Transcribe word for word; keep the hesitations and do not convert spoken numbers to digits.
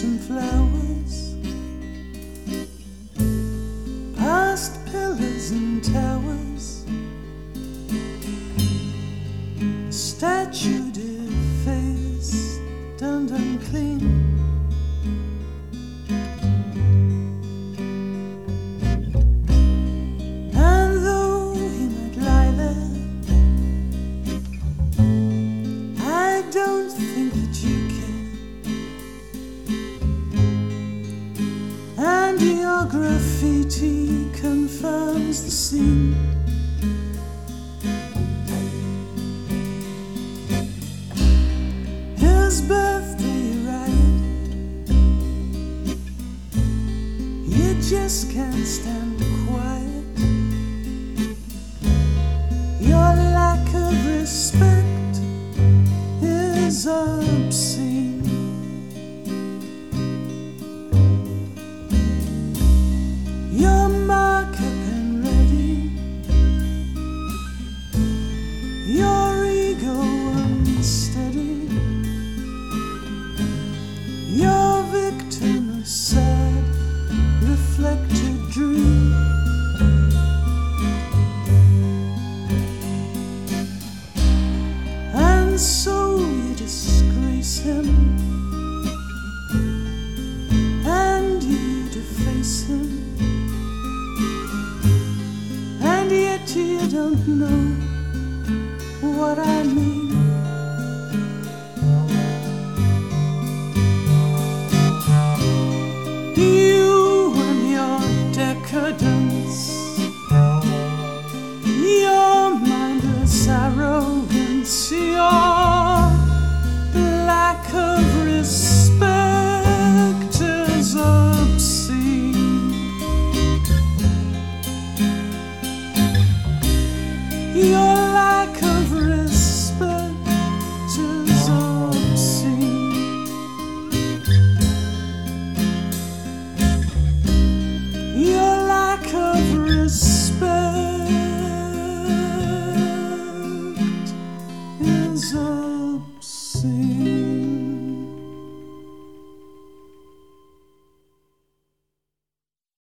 and flowers, past pillars and towers, a statue defaced and unclean. Don't think that you can, and your graffiti confirms the scene. His birthday ride, you just can't stand quiet. Your lack of respect is obscene. Your marker pen ready, your ego unsteady, your victim a sad reflected dream. And so you disgrace him, and you deface him, and yet you don't know what I mean.